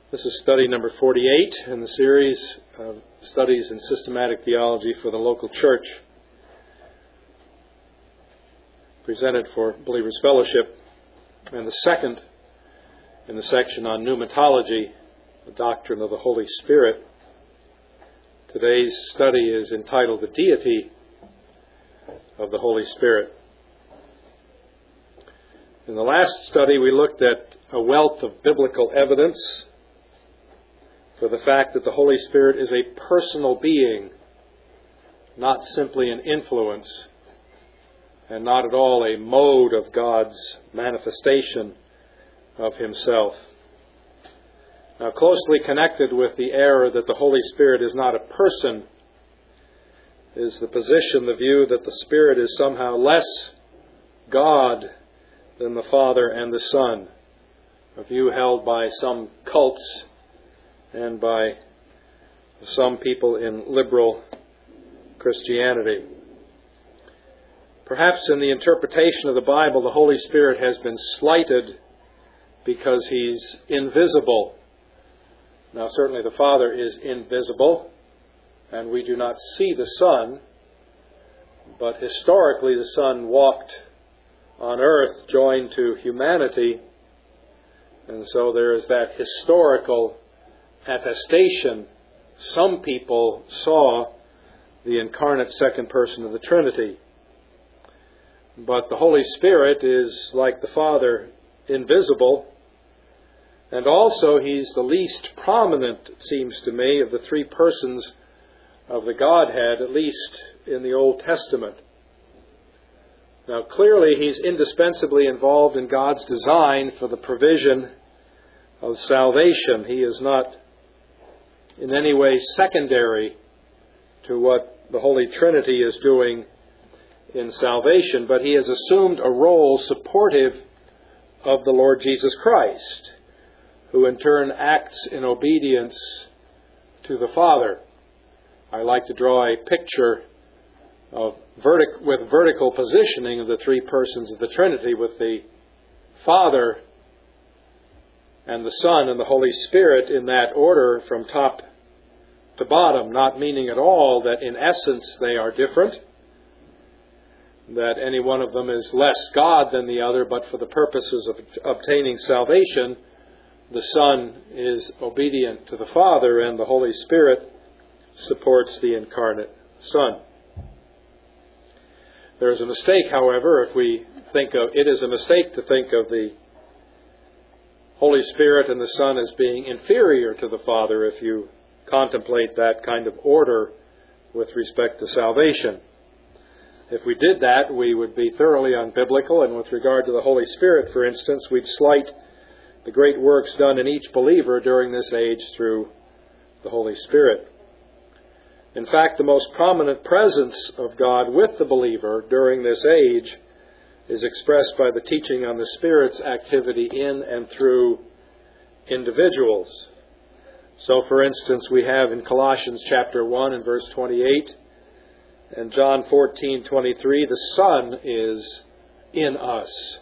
This is study number 48 in the series of studies in systematic theology for the local church, presented for Believers Fellowship, and the second in the section on pneumatology, the doctrine of the Holy Spirit. Today's study is entitled The Deity of the Holy Spirit. In the last study, we looked at a wealth of biblical evidence for the fact that the Holy Spirit is a personal being, not simply an influence, and not at all a mode of God's manifestation of Himself. Now, closely connected with the error that the Holy Spirit is not a person is the position, the view that the Spirit is somehow less God than the Father and the Son, a view held by some cults and by some people in liberal Christianity. Perhaps in the interpretation of the Bible, the Holy Spirit has been slighted because He's invisible. Now, certainly the Father is invisible, and we do not see the Son, but historically the Son walked on earth joined to humanity, and so there is that historical attestation. Some people saw the incarnate second person of the Trinity. But the Holy Spirit is, like the Father, invisible, and also He's the least prominent, it seems to me, of the three persons of the Godhead, at least in the Old Testament. Now, clearly He's indispensably involved in God's design for the provision of salvation. He is not in any way secondary to what the Holy Trinity is doing in salvation, but He has assumed a role supportive of the Lord Jesus Christ, who in turn acts in obedience to the Father. I like to draw a picture of vertical positioning of the three persons of the Trinity, with the Father and the Son and the Holy Spirit in that order from top to bottom, not meaning at all that in essence they are different, that any one of them is less God than the other, but for the purposes of obtaining salvation, the Son is obedient to the Father and the Holy Spirit supports the incarnate Son. There is a mistake, however, if we think of it is a mistake to think of the Holy Spirit and the Son as being inferior to the Father if you contemplate that kind of order with respect to salvation. If we did that, we would be thoroughly unbiblical, and with regard to the Holy Spirit, for instance, we'd slight the great works done in each believer during this age through the Holy Spirit. In fact, the most prominent presence of God with the believer during this age is expressed by the teaching on the Spirit's activity in and through individuals. So, for instance, we have in Colossians chapter 1 and verse 28 and John 14:23, the Son is in us.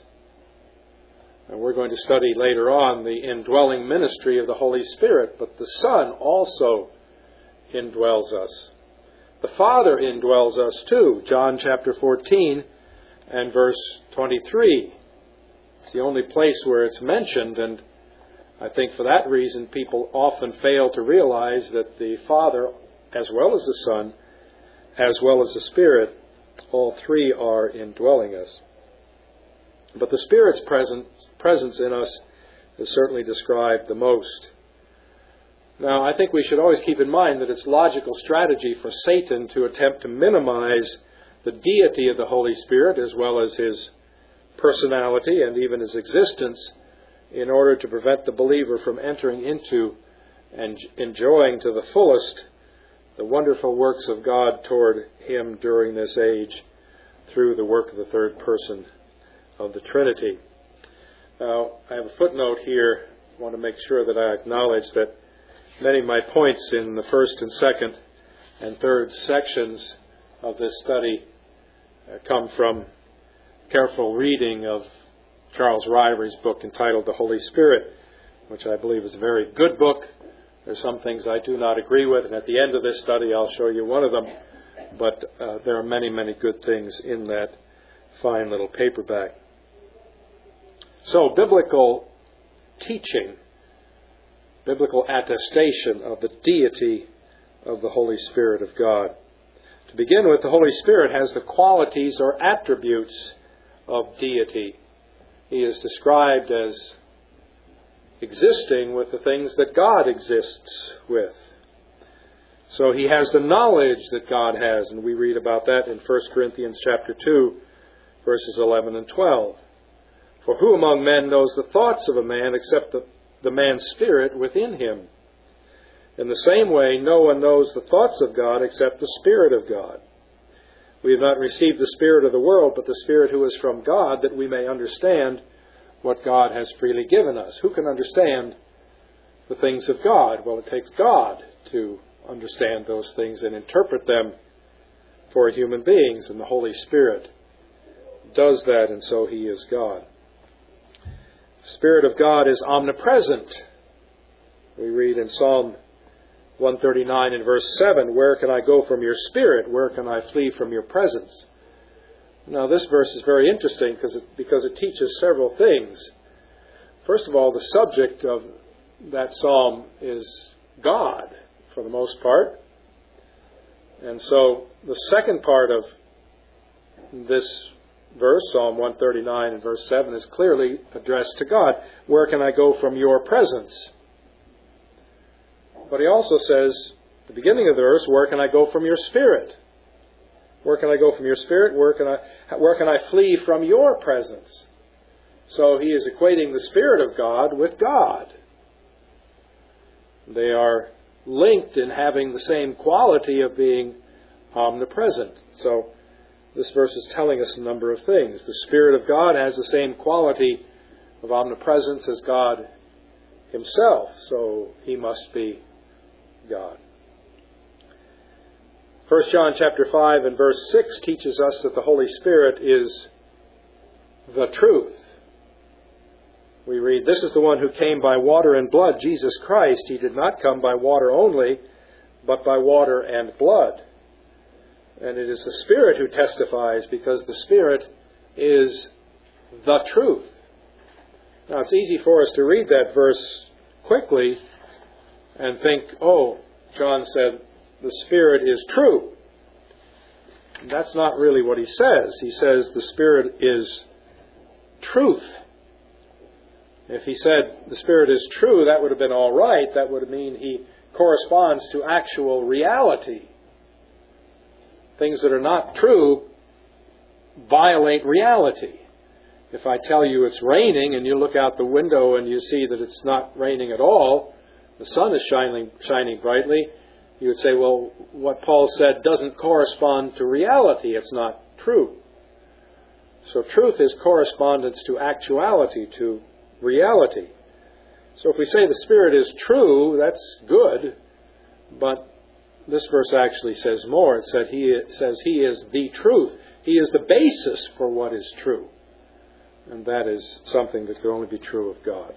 And we're going to study later on the indwelling ministry of the Holy Spirit, but the Son also indwells us. The Father indwells us too. John chapter 14 and verse 23. It's the only place where it's mentioned, and I think for that reason people often fail to realize that the Father, as well as the Son, as well as the Spirit, all three are indwelling us. But the Spirit's presence in us is certainly described the most. Now, I think we should always keep in mind that it's logical strategy for Satan to attempt to minimize the deity of the Holy Spirit as well as His personality and even His existence in order to prevent the believer from entering into and enjoying to the fullest the wonderful works of God toward him during this age through the work of the third person of the Trinity. Now, I have a footnote here. I want to make sure that I acknowledge that many of my points in the first and second and third sections of this study come from careful reading of Charles Ryver's book entitled The Holy Spirit. which I believe is a very good book. There's some things I do not agree with, and at the end of this study I'll show you one of them. But there are many, many good things in that fine little paperback. So, biblical teaching, biblical attestation of the deity of the Holy Spirit of God. To begin with, the Holy Spirit has the qualities or attributes of deity. He is described as existing with the things that God exists with. So he has the knowledge that God has, and we read about that in 1 Corinthians chapter 2, verses 11 and 12. For who among men knows the thoughts of a man except the man's spirit within him? In the same way, no one knows the thoughts of God except the Spirit of God. We have not received the spirit of the world, but the Spirit who is from God, that we may understand what God has freely given us. Who can understand the things of God? Well, it takes God to understand those things and interpret them for human beings, and the Holy Spirit does that, and so He is God. The Spirit of God is omnipresent. We read in Psalm 139 and verse 7, "Where can I go from your Spirit? Where can I flee from your presence?" Now this verse is very interesting because it teaches several things. First of all, the subject of that psalm is God, for the most part. And so the second part of this verse, Psalm 139 and verse 7, is clearly addressed to God. Where can I go from your presence? But he also says, at the beginning of the verse, where can I go from your Spirit? Where can I go from your Spirit? Where can I flee from your presence? So he is equating the Spirit of God with God. They are linked in having the same quality of being omnipresent. So this verse is telling us a number of things. The Spirit of God has the same quality of omnipresence as God Himself, so He must be God. 1 John chapter 5 and verse 6 teaches us that the Holy Spirit is the truth. We read, "This is the one who came by water and blood, Jesus Christ. He did not come by water only, but by water and blood." And it is the Spirit who testifies, because the Spirit is the truth. Now, it's easy for us to read that verse quickly and think, oh, John said the Spirit is true. And that's not really what he says. He says the Spirit is truth. If he said the Spirit is true, that would have been all right. That would mean He corresponds to actual reality. Things that are not true violate reality. If I tell you it's raining and you look out the window and you see that it's not raining at all, the sun is shining brightly, you would say, well, what Paul said doesn't correspond to reality. It's not true. So truth is correspondence to actuality, to reality. So if we say the Spirit is true, that's good, but this verse actually says more. It says He is the truth. He is the basis for what is true. And that is something that can only be true of God.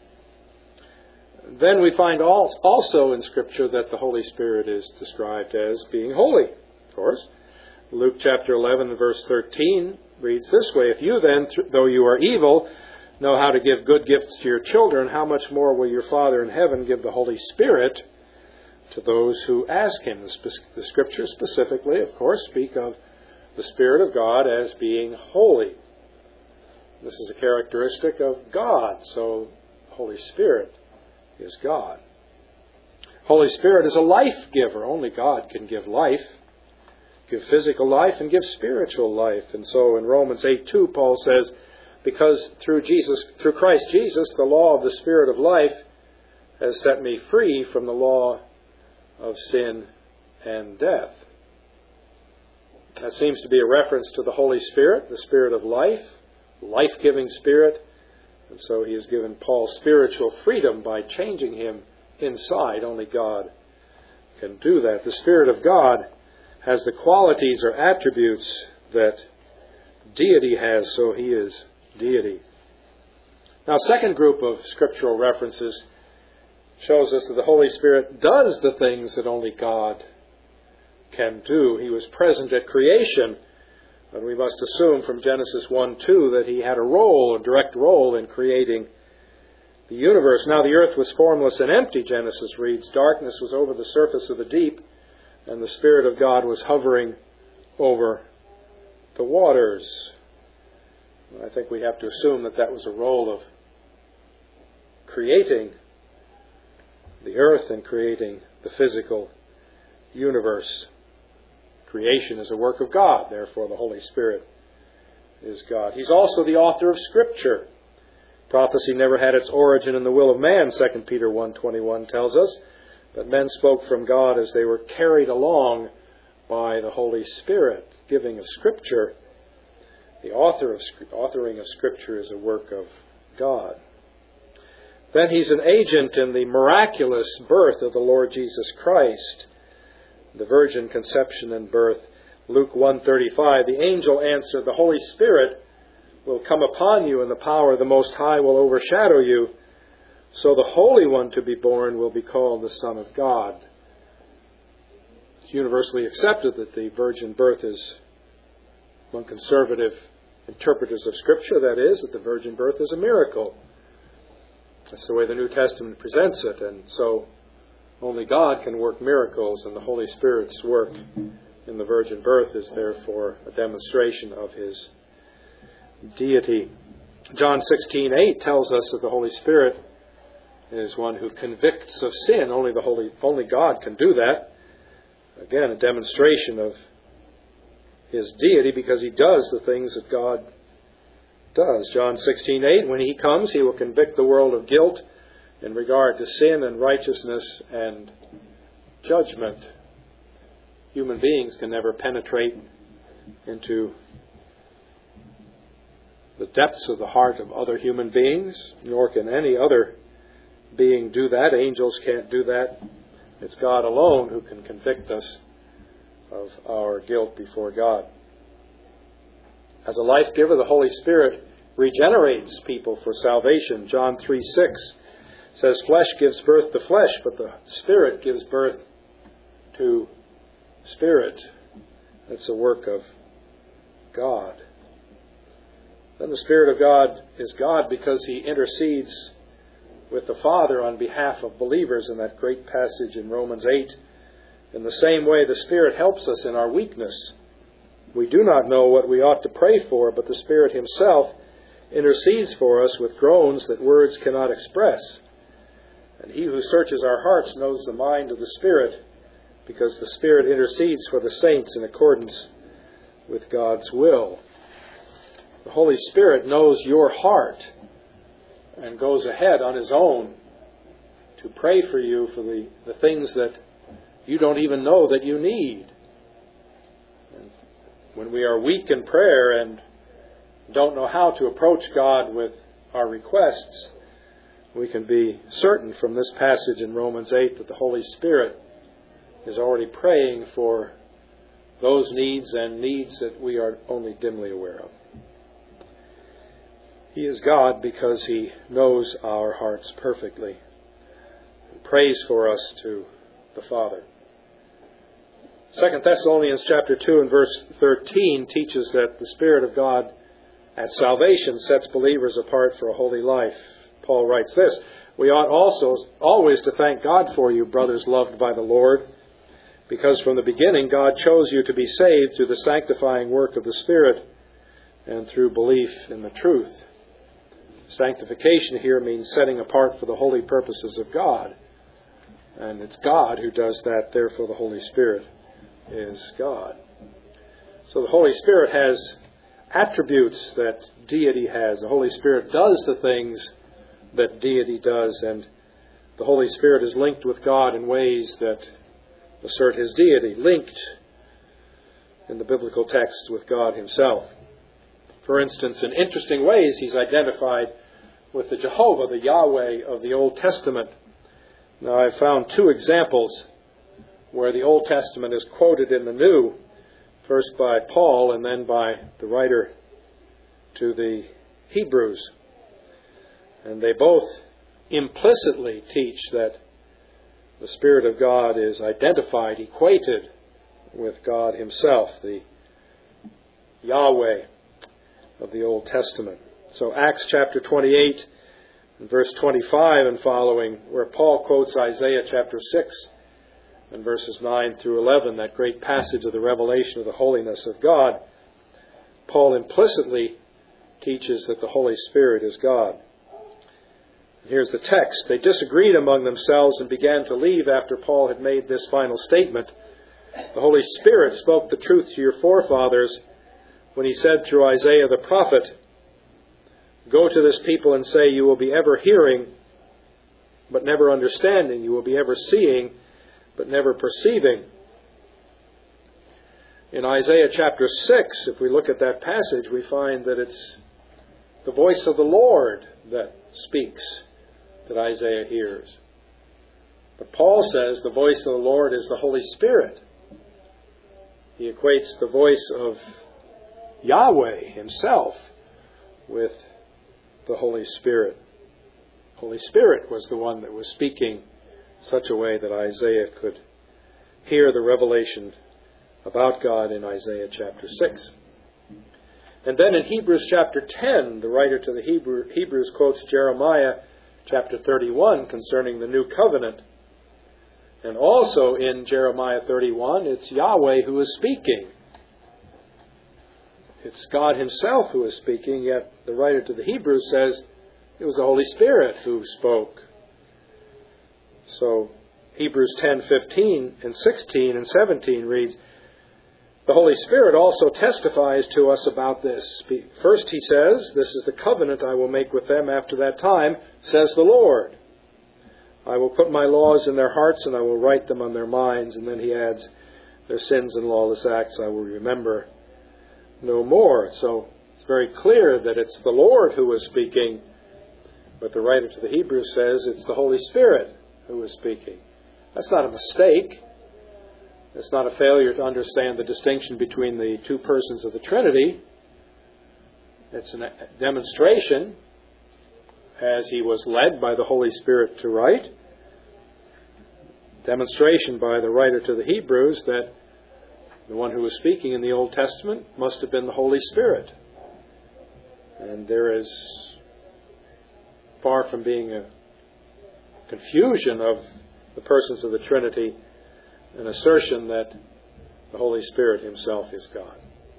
Then we find also in Scripture that the Holy Spirit is described as being holy, of course. Luke chapter 11 verse 13 reads this way, "If you then, though you are evil, know how to give good gifts to your children, how much more will your Father in heaven give the Holy Spirit to those who ask Him?" The Scriptures specifically, of course, speak of the Spirit of God as being holy. This is a characteristic of God, so the Holy Spirit is God. Holy Spirit is a life giver. Only God can give life, give physical life and give spiritual life. And so in Romans 8:2, Paul says, because through Christ Jesus, the law of the Spirit of life has set me free from the law of sin and death. That seems to be a reference to the Holy Spirit, the Spirit of life, life-giving Spirit. And so He has given Paul spiritual freedom by changing him inside. Only God can do that. The Spirit of God has the qualities or attributes that deity has, so He is deity. Now, second group of scriptural references shows us that the Holy Spirit does the things that only God can do. He was present at creation, and we must assume from Genesis 1:2 that he had a direct role in creating the universe. Now the earth was formless and empty, Genesis reads. Darkness was over the surface of the deep, and the Spirit of God was hovering over the waters. I think we have to assume that that was a role of creating the earth and creating the physical universe. Creation is a work of God, therefore the Holy Spirit is God. He's also the author of Scripture. Prophecy never had its origin in the will of man, 2 Peter 1:21 tells us, but men spoke from God as they were carried along by the Holy Spirit. Giving of Scripture, the authoring of Scripture is a work of God. Then he's an agent in the miraculous birth of the Lord Jesus Christ, the virgin conception and birth. Luke 1:35, the angel answered, the Holy Spirit will come upon you, and the power of the Most High will overshadow you. So the Holy One to be born will be called the Son of God. It's universally accepted that the virgin birth is, among conservative interpreters of Scripture, that is, that the virgin birth is a miracle. That's the way the New Testament presents it, and so only God can work miracles, and the Holy Spirit's work in the virgin birth is therefore a demonstration of His deity. John 16:8 tells us that the Holy Spirit is one who convicts of sin. Only God can do that. Again, a demonstration of His deity because He does the things that God does. John 16:8, when He comes, He will convict the world of guilt in regard to sin and righteousness and judgment. Human beings can never penetrate into the depths of the heart of other human beings, nor can any other being do that. Angels can't do that. It's God alone who can convict us of our guilt before God. As a life giver, the Holy Spirit regenerates people for salvation. John 3:6 says, flesh gives birth to flesh, but the Spirit gives birth to spirit. That's the work of God. Then the Spirit of God is God because He intercedes with the Father on behalf of believers in that great passage in Romans 8. In the same way, the Spirit helps us in our weakness. We do not know what we ought to pray for, but the Spirit Himself intercedes for us with groans that words cannot express. And He who searches our hearts knows the mind of the Spirit, because the Spirit intercedes for the saints in accordance with God's will. The Holy Spirit knows your heart and goes ahead on His own to pray for you for the things that you don't even know that you need. And when we are weak in prayer and don't know how to approach God with our requests, we can be certain from this passage in Romans 8 that the Holy Spirit is already praying for those needs and needs that we are only dimly aware of. He is God because He knows our hearts perfectly and prays for us to the Father. 2 Thessalonians chapter 2 and verse 13 teaches that the Spirit of God at salvation sets believers apart for a holy life. Paul writes this, we ought also always to thank God for you, brothers loved by the Lord, because from the beginning God chose you to be saved through the sanctifying work of the Spirit and through belief in the truth. Sanctification here means setting apart for the holy purposes of God. And it's God who does that, therefore the Holy Spirit is God. So the Holy Spirit has attributes that deity has. The Holy Spirit does the things that deity does, and the Holy Spirit is linked with God in ways that assert His deity, linked in the biblical text with God Himself. For instance, in interesting ways, He's identified with the Jehovah, the Yahweh of the Old Testament. Now, I've found two examples where the Old Testament is quoted in the New, first by Paul and then by the writer to the Hebrews. And they both implicitly teach that the Spirit of God is identified, equated with God Himself, the Yahweh of the Old Testament. So Acts chapter 28 and verse 25 and following, where Paul quotes Isaiah chapter 6 and verses 9 through 11, that great passage of the revelation of the holiness of God, Paul implicitly teaches that the Holy Spirit is God. Here's the text. They disagreed among themselves and began to leave after Paul had made this final statement. The Holy Spirit spoke the truth to your forefathers when He said through Isaiah the prophet, "Go to this people and say, you will be ever hearing, but never understanding. You will be ever seeing, but never perceiving." In Isaiah chapter 6, if we look at that passage, we find that it's the voice of the Lord that speaks, that Isaiah hears. But Paul says the voice of the Lord is the Holy Spirit. He equates the voice of Yahweh Himself with the Holy Spirit. Holy Spirit was the one that was speaking such a way that Isaiah could hear the revelation about God in Isaiah chapter 6. And then in Hebrews chapter 10, the writer to the Hebrews quotes Jeremiah chapter 31 concerning the new covenant. And also in Jeremiah 31, it's Yahweh who is speaking. It's God Himself who is speaking, yet the writer to the Hebrews says it was the Holy Spirit who spoke. So Hebrews 10:15 and 16 and 17 reads, the Holy Spirit also testifies to us about this. First He says, "This is the covenant I will make with them after that time, says the Lord. I will put my laws in their hearts and I will write them on their minds." And then He adds, "Their sins and lawless acts I will remember no more." So it's very clear that it's the Lord who is speaking, but the writer to the Hebrews says it's the Holy Spirit who is speaking. That's not a mistake. It's not a failure to understand the distinction between the two persons of the Trinity. It's a demonstration, as he was led by the Holy Spirit to write, demonstration by the writer to the Hebrews that the one who was speaking in the Old Testament must have been the Holy Spirit. And there is, far from being a confusion of the persons of the Trinity, an assertion that the Holy Spirit Himself is God.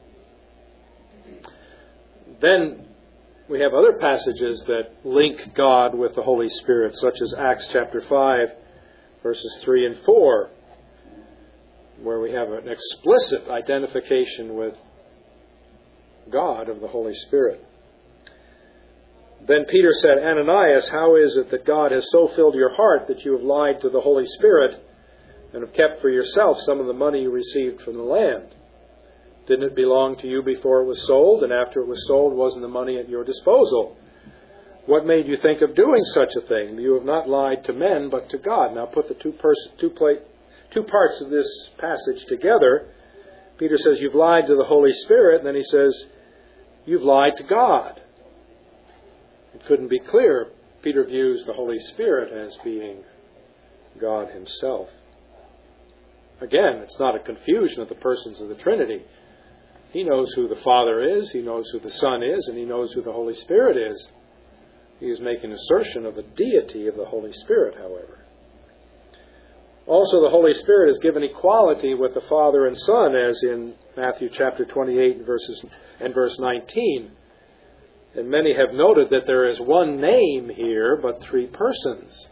Then we have other passages that link God with the Holy Spirit, such as Acts chapter 5, verses 3 and 4, where we have an explicit identification with God of the Holy Spirit. Then Peter said, "Ananias, how is it that God has so filled your heart that you have lied to the Holy Spirit and have kept for yourself some of the money you received from the land? Didn't it belong to you before it was sold? And after it was sold, wasn't the money at your disposal? What made you think of doing such a thing? You have not lied to men, but to God." Now put the two parts of this passage together. Peter says, you've lied to the Holy Spirit, and then he says, you've lied to God. It couldn't be clearer. Peter views the Holy Spirit as being God Himself. Again, it's not a confusion of the persons of the Trinity. He knows who the Father is, He knows who the Son is, and He knows who the Holy Spirit is. He is making assertion of the deity of the Holy Spirit, however. Also, the Holy Spirit is given equality with the Father and Son, as in Matthew chapter 28 and verse 19. And many have noted that there is one name here, but three persons.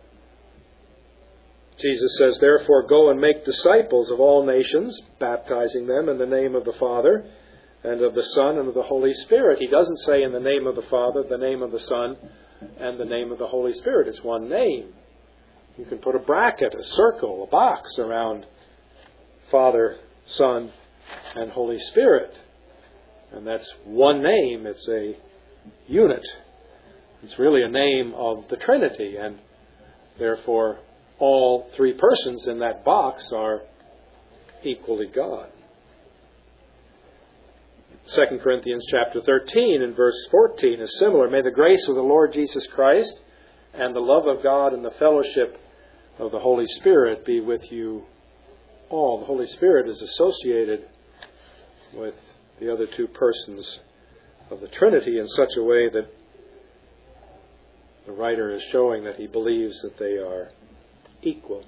Jesus says, "Therefore go and make disciples of all nations, baptizing them in the name of the Father, and of the Son, and of the Holy Spirit." He doesn't say in the name of the Father, the name of the Son, and the name of the Holy Spirit. It's one name. You can put a bracket, a circle, a box around Father, Son, and Holy Spirit. And that's one name. It's a unit. It's really a name of the Trinity, and therefore all three persons in that box are equally God. 2 Corinthians chapter 13 and verse 14 is similar. May the grace of the Lord Jesus Christ and the love of God and the fellowship of the Holy Spirit be with you all. The Holy Spirit is associated with the other two persons of the Trinity in such a way that the writer is showing that he believes that they are equal.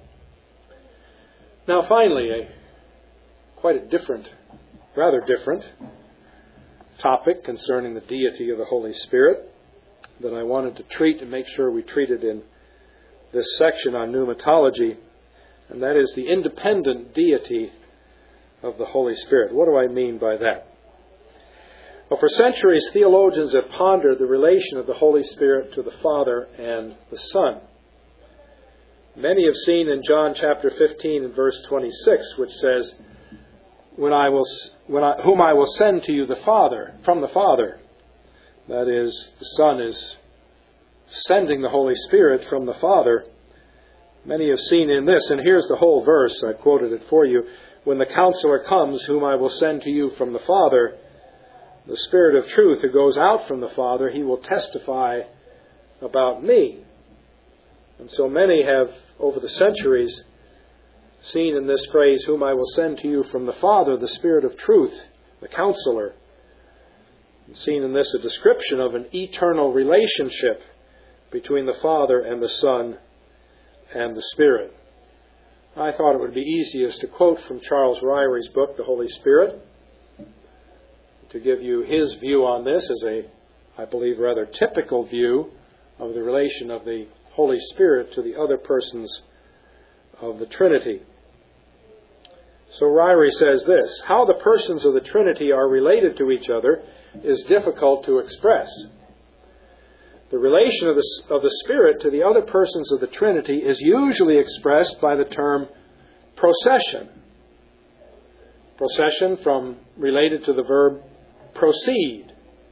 Now finally, quite a rather different topic concerning the deity of the Holy Spirit that I wanted to treat and make sure we treated in this section on pneumatology, and that is the independent deity of the Holy Spirit. What do I mean by that? Well, for centuries, theologians have pondered the relation of the Holy Spirit to the Father and the Son. Many have seen in John chapter 15 and verse 26, which says, whom I will send to you from the Father. That is, the Son is sending the Holy Spirit from the Father. Many have seen in this, and here's the whole verse, I quoted it for you. When the Counselor comes, whom I will send to you from the Father, the Spirit of truth who goes out from the Father, he will testify about me. And so many have, over the centuries, seen in this phrase, whom I will send to you from the Father, the Spirit of truth, the Counselor, and seen in this a description of an eternal relationship between the Father and the Son and the Spirit. I thought it would be easiest to quote from Charles Ryrie's book, The Holy Spirit, to give you his view on this as a, I believe, rather typical view of the relation of the Holy Spirit to the other persons of the Trinity. So Ryrie says this: how the persons of the Trinity are related to each other is difficult to express. The relation of the Spirit to the other persons of the Trinity is usually expressed by the term procession. Procession related to the verb proceed.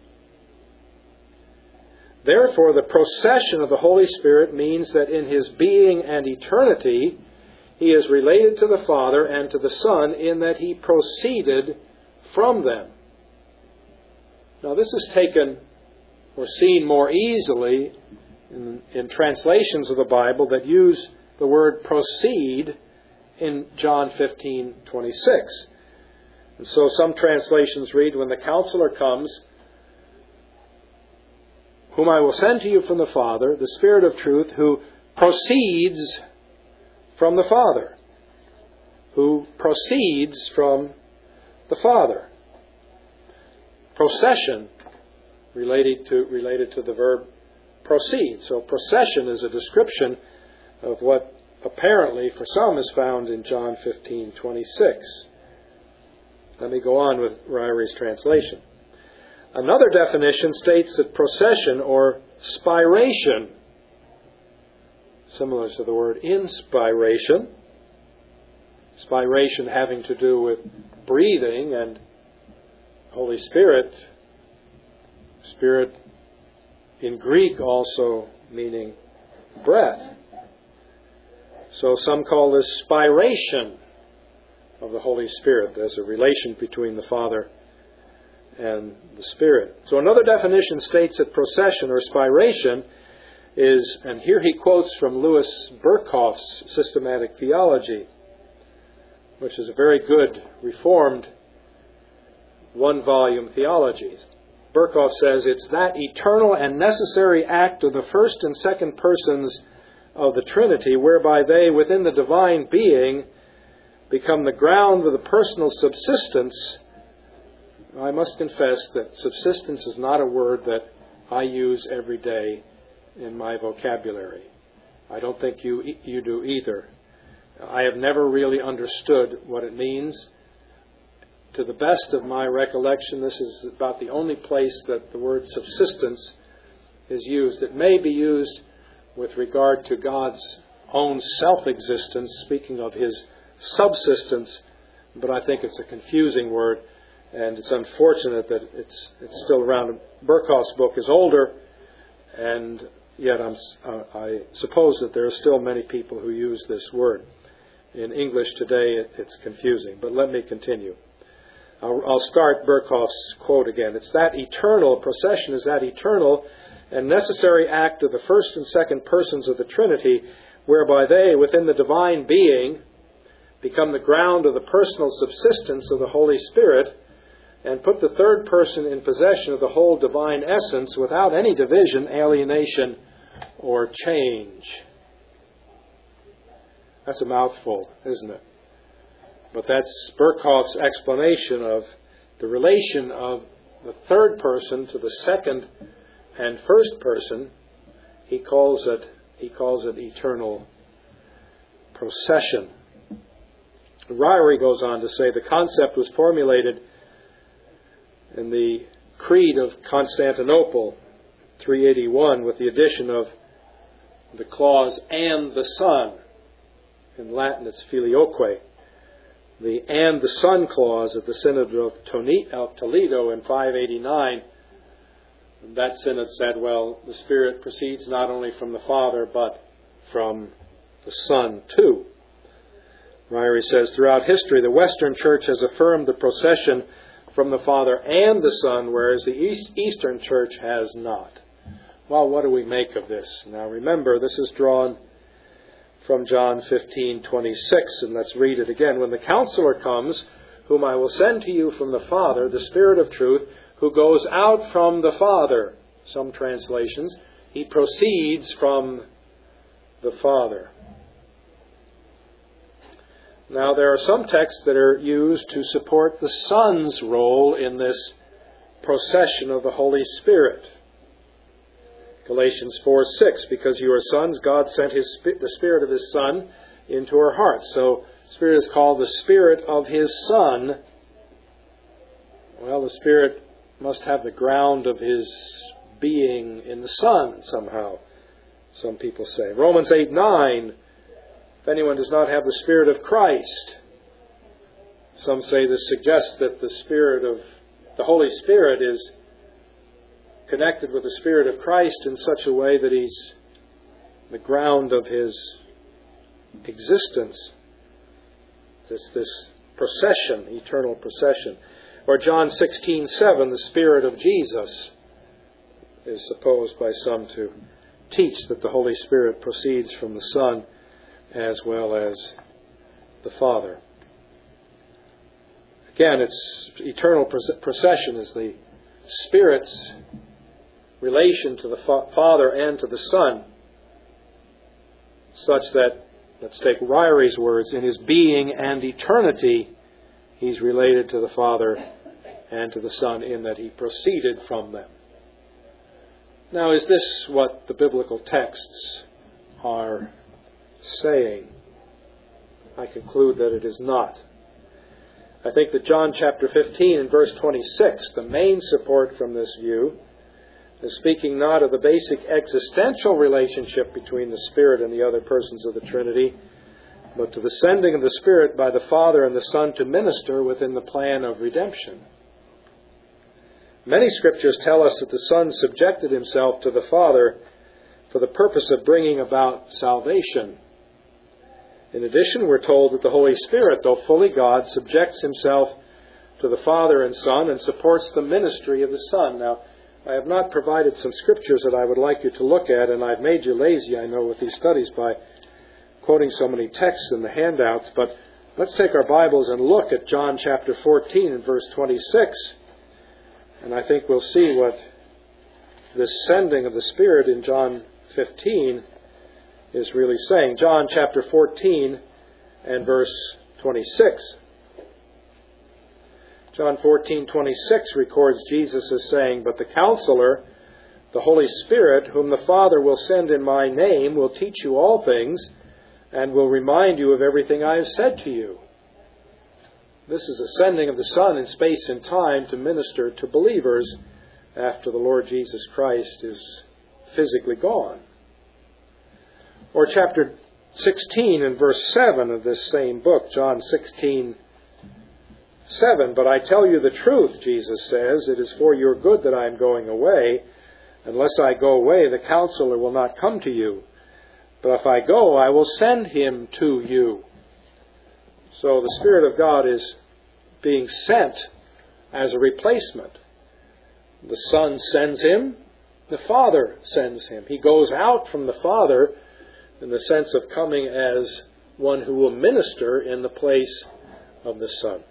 Therefore, the procession of the Holy Spirit means that in his being and eternity, he is related to the Father and to the Son in that he proceeded from them. Now, this is taken or seen more easily in translations of the Bible that use the word proceed in John 15:26. And so some translations read, when the Counselor comes, whom I will send to you from the Father, the Spirit of truth, who proceeds from the Father. Who proceeds from the Father. Procession related to the verb proceed. So procession is a description of what apparently for some is found in John 15:26. Let me go on with Ryrie's translation. Another definition states that procession or spiration, similar to the word inspiration, spiration having to do with breathing, and Holy Spirit in Greek also meaning breath. So some call this spiration of the Holy Spirit. There's a relation between the Father and the Spirit. So another definition states that procession or spiration is, and here he quotes from Louis Berkhof's Systematic Theology, which is a very good Reformed one-volume theology. Berkhof says it's that eternal and necessary act of the first and second persons of the Trinity whereby they, within the divine being, become the ground of the personal subsistence. I must confess that subsistence is not a word that I use every day in my vocabulary. I don't think you do either. I have never really understood what it means. To the best of my recollection, this is about the only place that the word subsistence is used. It may be used with regard to God's own self-existence, speaking of his subsistence, but I think it's a confusing word, and it's unfortunate that it's still around. Berkhof's book is older, and yet I suppose that there are still many people who use this word. In English today, it's confusing, but let me continue. I'll start Berkhoff's quote again. It's that eternal, procession is that eternal and necessary act of the first and second persons of the Trinity, whereby they, within the divine being, become the ground of the personal subsistence of the Holy Spirit, and put the third person in possession of the whole divine essence without any division, alienation, or change. That's a mouthful, isn't it? But that's Berkhoff's explanation of the relation of the third person to the second and first person. He calls it eternal procession. Ryrie goes on to say the concept was formulated in the Creed of Constantinople, 381, with the addition of the clause, and the Son. In Latin it's filioque. The and the Son clause of the Synod of Toledo in 589, that synod said, well, the Spirit proceeds not only from the Father, but from the Son too. Ryrie says, throughout history, the Western Church has affirmed the procession from the Father and the Son, whereas the Eastern Church has not. Well, what do we make of this? Now remember, this is drawn from John 15:26, and let's read it again. When the Counselor comes, whom I will send to you from the Father, the Spirit of truth, who goes out from the Father, some translations, he proceeds from the Father. Now, there are some texts that are used to support the Son's role in this procession of the Holy Spirit. Galatians 4:6, because you are sons, God sent the Spirit of His Son into our hearts. So, the Spirit is called the Spirit of His Son. Well, the Spirit must have the ground of His being in the Son somehow, some people say. Romans 8:9, if anyone does not have the Spirit of Christ, some say this suggests that the Holy Spirit is connected with the Spirit of Christ in such a way that He's the ground of His existence. This procession, eternal procession. Or John 16:7, the Spirit of Jesus is supposed by some to teach that the Holy Spirit proceeds from the Son as well as the Father. Again, its eternal procession is the Spirit's relation to the Father and to the Son, such that, let's take Ryrie's words, in His being and eternity, He's related to the Father and to the Son in that He proceeded from them. Now, is this what the biblical texts are saying? I conclude that it is not. I think that John chapter 15 and verse 26, the main support from this view, is speaking not of the basic existential relationship between the Spirit and the other persons of the Trinity, but to the sending of the Spirit by the Father and the Son to minister within the plan of redemption. Many scriptures tell us that the Son subjected Himself to the Father for the purpose of bringing about salvation. In addition, we're told that the Holy Spirit, though fully God, subjects Himself to the Father and Son and supports the ministry of the Son. Now, I have not provided some scriptures that I would like you to look at, and I've made you lazy, I know, with these studies by quoting so many texts in the handouts, but let's take our Bibles and look at John chapter 14 and verse 26, and I think we'll see what this sending of the Spirit in John 15 is really saying. John chapter 14 and verse 26. John 14:26 records Jesus as saying, "But the Counselor, the Holy Spirit, whom the Father will send in my name, will teach you all things, and will remind you of everything I have said to you." This is a sending of the Son in space and time to minister to believers after the Lord Jesus Christ is physically gone. Or chapter 16 and verse 7 of this same book, John 16:7, "But I tell you the truth," Jesus says, "it is for your good that I am going away. Unless I go away, the Counselor will not come to you. But if I go, I will send Him to you." So the Spirit of God is being sent as a replacement. The Son sends him, the Father sends him. He goes out from the Father in the sense of coming as one who will minister in the place of the Son.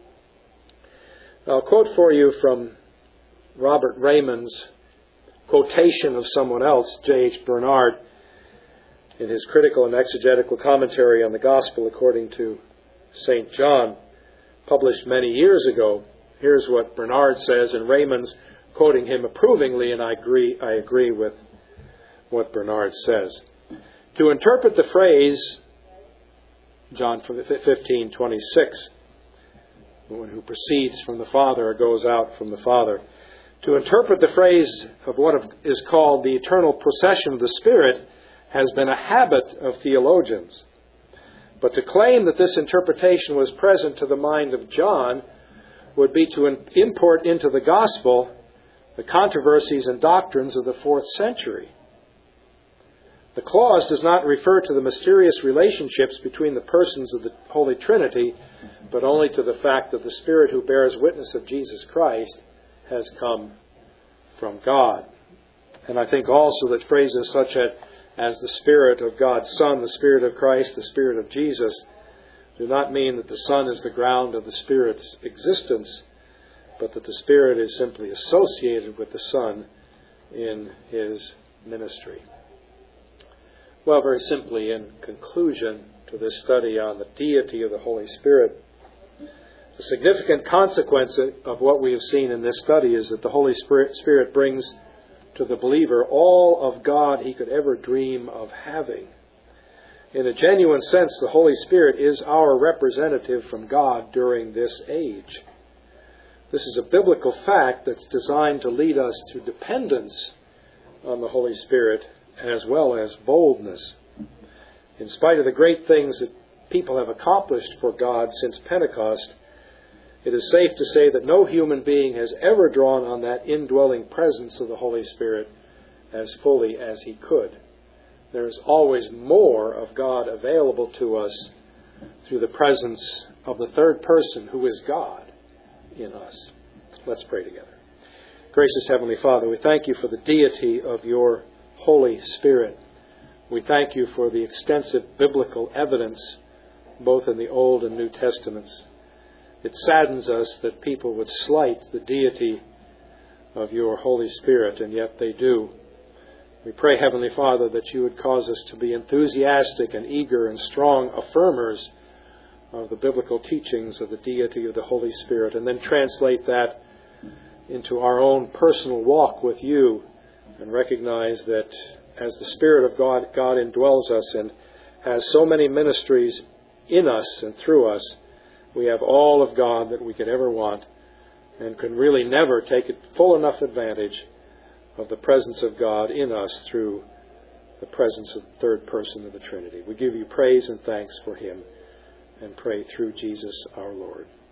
I'll quote for you from Robert Raymond's quotation of someone else, J.H. Bernard, in his critical and exegetical commentary on the Gospel according to St. John, published many years ago. Here's what Bernard says, and Raymond's quoting him approvingly, and I agree with what Bernard says. To interpret the phrase, John 15:26, the one who proceeds from the Father or goes out from the Father, to interpret the phrase of what is called the eternal procession of the Spirit has been a habit of theologians. But to claim that this interpretation was present to the mind of John would be to import into the Gospel the controversies and doctrines of the 4th century. The clause does not refer to the mysterious relationships between the persons of the Holy Trinity, but only to the fact that the Spirit who bears witness of Jesus Christ has come from God. And I think also that phrases such as the Spirit of God's Son, the Spirit of Christ, the Spirit of Jesus, do not mean that the Son is the ground of the Spirit's existence, but that the Spirit is simply associated with the Son in his ministry. Well, very simply, in conclusion to this study on the deity of the Holy Spirit, the significant consequence of what we have seen in this study is that the Holy Spirit brings to the believer all of God he could ever dream of having. In a genuine sense, the Holy Spirit is our representative from God during this age. This is a biblical fact that's designed to lead us to dependence on the Holy Spirit as well as boldness. In spite of the great things that people have accomplished for God since Pentecost, it is safe to say that no human being has ever drawn on that indwelling presence of the Holy Spirit as fully as he could. There is always more of God available to us through the presence of the third person who is God in us. Let's pray together. Gracious Heavenly Father, we thank you for the deity of your Holy Spirit. We thank you for the extensive biblical evidence both in the Old and New Testaments. It saddens us that people would slight the deity of your Holy Spirit, and yet they do. We pray, Heavenly Father, that you would cause us to be enthusiastic and eager and strong affirmers of the biblical teachings of the deity of the Holy Spirit, and then translate that into our own personal walk with you, and recognize that as the Spirit of God indwells us and has so many ministries in us and through us, we have all of God that we could ever want, and can really never take full enough advantage of the presence of God in us through the presence of the third person of the Trinity. We give you praise and thanks for him, and pray through Jesus our Lord.